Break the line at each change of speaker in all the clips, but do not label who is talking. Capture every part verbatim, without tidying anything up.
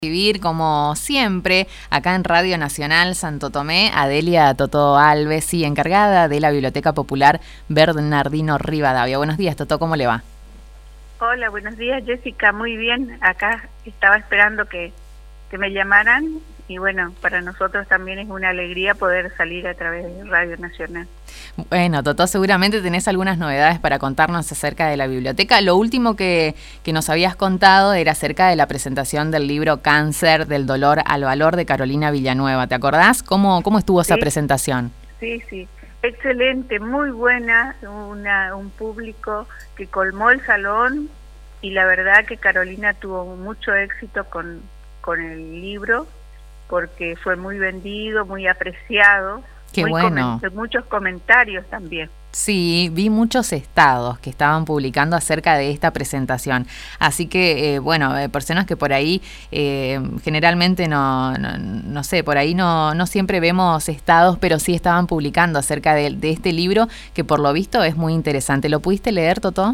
Vivir como siempre acá en Radio Nacional Santo Tomé, Adelia Totó Alves, y encargada de la Biblioteca Popular Bernardino Rivadavia. Buenos días, Totó, ¿cómo le va?
Hola, buenos días, Jessica, muy bien. Acá estaba esperando que, que me llamaran y bueno, para nosotros también es una alegría poder salir a través de Radio Nacional.
Bueno, Totó, seguramente tenés algunas novedades para contarnos acerca de la biblioteca. Lo último que, que nos habías contado era acerca de la presentación del libro Cáncer, del dolor al valor, de Carolina Villanueva. ¿Te acordás? ¿Cómo, cómo estuvo esa
Sí,
presentación?
Sí, sí, excelente, muy buena, una, un público que colmó el salón y la verdad que Carolina tuvo mucho éxito con, con el libro porque fue muy vendido, muy apreciado.
Qué
Muy
bueno.
Coment- muchos comentarios también.
Sí, vi muchos estados que estaban publicando acerca de esta presentación. Así que, eh, bueno, eh, personas que por ahí eh, generalmente no, no, no sé, por ahí no, no siempre vemos estados, pero sí estaban publicando acerca de, de este libro que por lo visto es muy interesante. ¿Lo pudiste leer, Totó?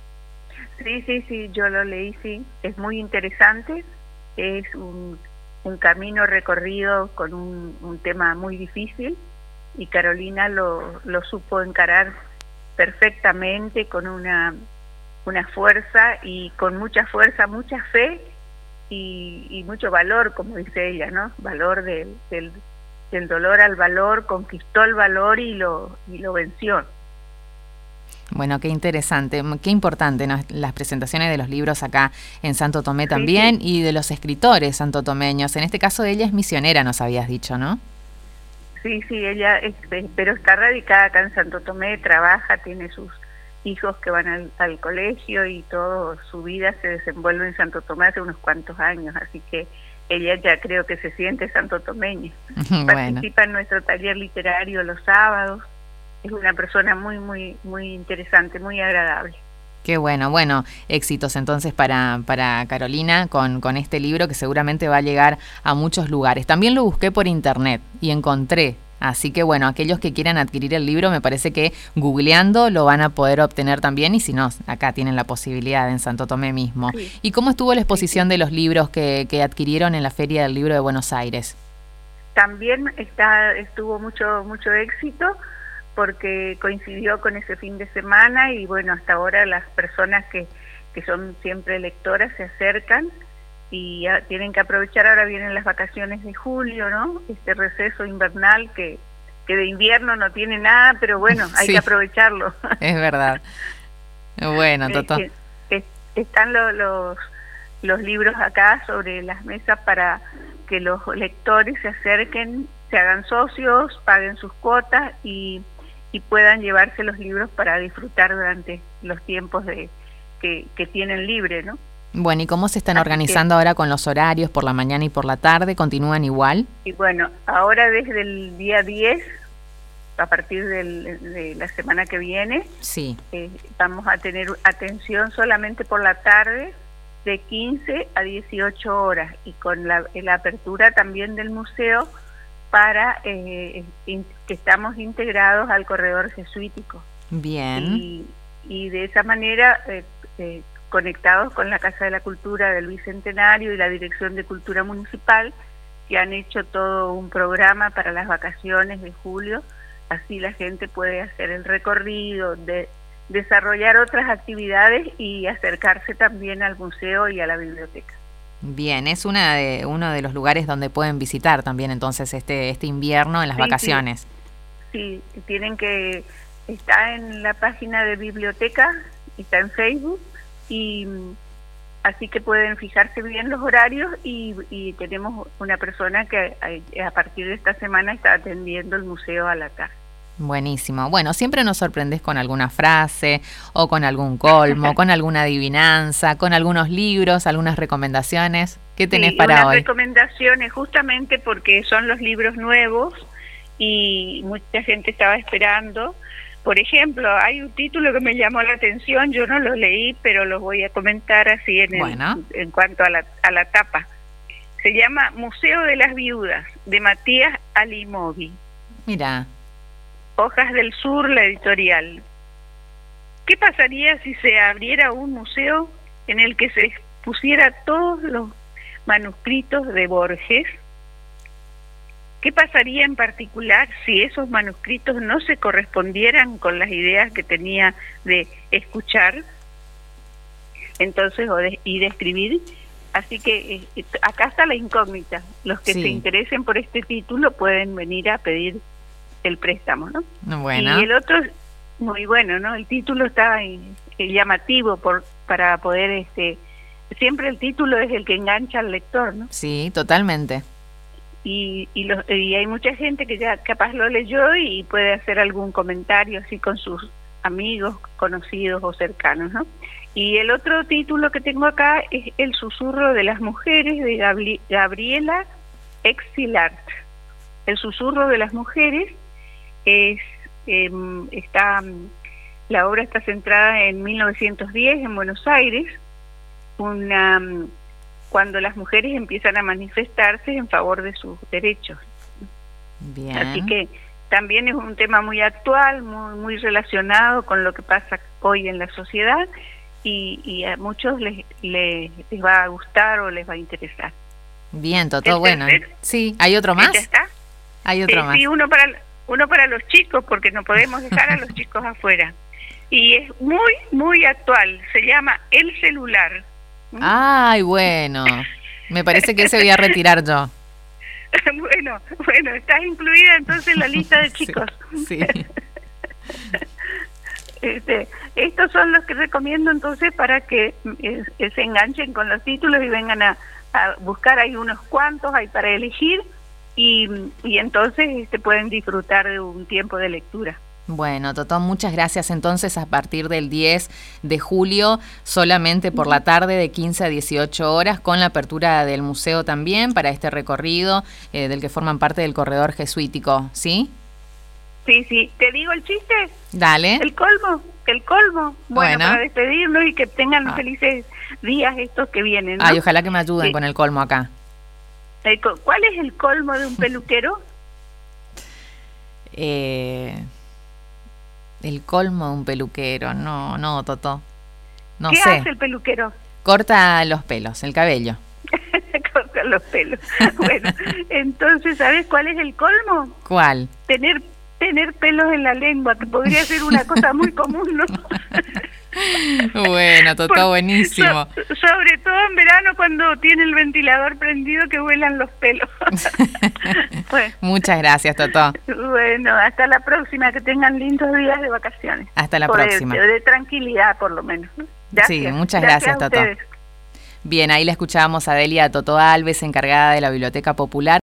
Sí, sí, sí, yo lo leí, sí. Es muy interesante. Es un, un camino recorrido con un, un tema muy difícil. Y Carolina lo, lo supo encarar perfectamente, con una, una fuerza y con mucha fuerza, mucha fe y, y mucho valor, como dice ella, ¿no? Valor del, del, del dolor al valor, conquistó el valor y lo, y lo venció.
Bueno, qué interesante, qué importante, ¿no? Las presentaciones de los libros acá en Santo Tomé también, sí, sí. Y de los escritores santotomeños. En este caso ella es misionera, nos habías dicho, ¿no?
Sí, sí, ella, es, pero está radicada acá en Santo Tomé, trabaja, tiene sus hijos que van al, al colegio y todo, su vida se desenvuelve en Santo Tomé hace unos cuantos años, así que ella ya creo que se siente santotomeña. Bueno. Participa en nuestro taller literario los sábados, es una persona muy, muy, muy interesante, muy agradable.
Qué bueno, bueno, éxitos entonces para, para Carolina con, con este libro que seguramente va a llegar a muchos lugares. También lo busqué por internet y encontré, así que bueno, aquellos que quieran adquirir el libro me parece que googleando lo van a poder obtener también, y si no, acá tienen la posibilidad en Santo Tomé mismo. Sí. ¿Y cómo estuvo la exposición sí, sí. de los libros que, que adquirieron en la Feria del Libro de Buenos Aires?
También está, estuvo mucho, mucho éxito, porque coincidió con ese fin de semana y bueno, hasta ahora las personas que, que son siempre lectoras se acercan y ya tienen que aprovechar. Ahora vienen las vacaciones de julio, ¿no? Este receso invernal que, que de invierno no tiene nada, pero bueno, hay sí, que aprovecharlo.
Es verdad. Bueno, Totó.
Eh, eh, están lo, los, los libros acá sobre las mesas para que los lectores se acerquen, se hagan socios, paguen sus cuotas y y puedan llevarse los libros para disfrutar durante los tiempos de que, que tienen libre, ¿no?
Bueno, ¿y cómo se están Así organizando que, ahora con los horarios por la mañana y por la tarde? ¿Continúan igual?
Y bueno, ahora desde el día diez, a partir del, de la semana que viene,
sí,
eh, vamos a tener atención solamente por la tarde de quince a dieciocho horas y con la, la apertura también del museo para eh, in, que estamos integrados al corredor jesuítico.
Bien.
Y, y de esa manera eh, eh, conectados con la Casa de la Cultura del Bicentenario y la Dirección de Cultura Municipal, que han hecho todo un programa para las vacaciones de julio, así la gente puede hacer el recorrido, de desarrollar otras actividades y acercarse también al museo y a la biblioteca.
Bien, es una de uno de los lugares donde pueden visitar también entonces este este invierno en las
sí,
vacaciones.
Sí. sí, tienen que, está en la página de biblioteca, está en Facebook, y así que pueden fijarse bien los horarios y, y tenemos una persona que a, a partir de esta semana está atendiendo el museo a la tarde.
Buenísimo. Bueno, siempre nos sorprendes con alguna frase o con algún colmo, con alguna adivinanza, con algunos libros, algunas recomendaciones. ¿Qué tenés
sí,
para
unas
hoy?
Recomendaciones justamente porque son los libros nuevos y mucha gente estaba esperando. Por ejemplo, hay un título que me llamó la atención, yo no lo leí, pero lo voy a comentar así en,
bueno.
el, en cuanto a la, a la tapa. Se llama Museo de las Viudas, de Matías Alimovi.
Mira.
Hojas del Sur, la editorial. ¿Qué pasaría si se abriera un museo en el que se expusiera todos los manuscritos de Borges. ¿Qué pasaría en particular si esos manuscritos no se correspondieran con las ideas que tenía de escuchar, entonces, o de, y de escribir? Así que eh, acá está la incógnita. Los que
sí.
se interesen por este título pueden venir a pedir el préstamo, ¿no?
Bueno.
Y el otro, muy bueno, ¿no? El título está eh, llamativo por para poder, este, siempre el título es el que engancha al lector, ¿no?
Sí, totalmente.
Y, y, los, y hay mucha gente que ya capaz lo leyó y puede hacer algún comentario así con sus amigos, conocidos o cercanos, ¿no? Y el otro título que tengo acá es El susurro de las mujeres, de Gabri Gabriela Exilart. El susurro de las mujeres es eh, está la obra está centrada en mil novecientos diez en Buenos Aires, una cuando las mujeres empiezan a manifestarse en favor de sus derechos.
Bien.
Así que también es un tema muy actual, muy, muy relacionado con lo que pasa hoy en la sociedad, y, y a muchos les, les, les va a gustar o les va a interesar.
Bien, Totó, bueno. Sí, ¿hay otro más?
¿Ya está?
Hay otro
eh,
más.
Sí, uno para, uno para los chicos, porque no podemos dejar a los chicos afuera. Y es muy, muy actual. Se llama El celular.
Ay, bueno. Me parece que ese voy a retirar yo.
Bueno, bueno, estás incluida entonces en la lista de chicos.
Sí. sí.
Este, estos son los que recomiendo entonces para que eh, se enganchen con los títulos y vengan a, a buscar. Hay unos cuantos, hay para elegir, y, y entonces este, pueden disfrutar de un tiempo de lectura.
Bueno, Totó, muchas gracias. Entonces, a partir del diez de julio, solamente por la tarde de quince a dieciocho horas, con la apertura del museo también para este recorrido eh, del que forman parte del corredor jesuítico, ¿sí?
Sí, sí. ¿Te digo el chiste?
Dale.
El colmo, el colmo. Bueno,
bueno.
para despedirnos y que tengan
ah.
felices días estos que vienen, ¿no?
Ay, ojalá que me ayuden sí. con el colmo acá.
El, ¿Cuál es el colmo de un peluquero?
eh... El colmo de un peluquero, no, no, Totó. No
¿Qué
sé.
hace el peluquero?
Corta los pelos, el cabello.
Corta los pelos. Bueno, entonces, ¿sabes cuál es el colmo?
¿Cuál?
Tener tener pelos en la lengua, que podría ser una cosa muy común, ¿no?
Bueno, Totó, Por, buenísimo.
So, sobre todo en verano, cuando tiene el ventilador prendido, que vuelan los pelos. Bueno.
Muchas gracias, Totó.
Bueno, hasta la próxima, que tengan lindos días de vacaciones.
Hasta la
por
próxima.
De, de tranquilidad, por lo menos. Gracias.
Sí, muchas gracias, gracias Totó. Bien, ahí la escuchábamos a Delia Totó Alves, encargada de la Biblioteca Popular.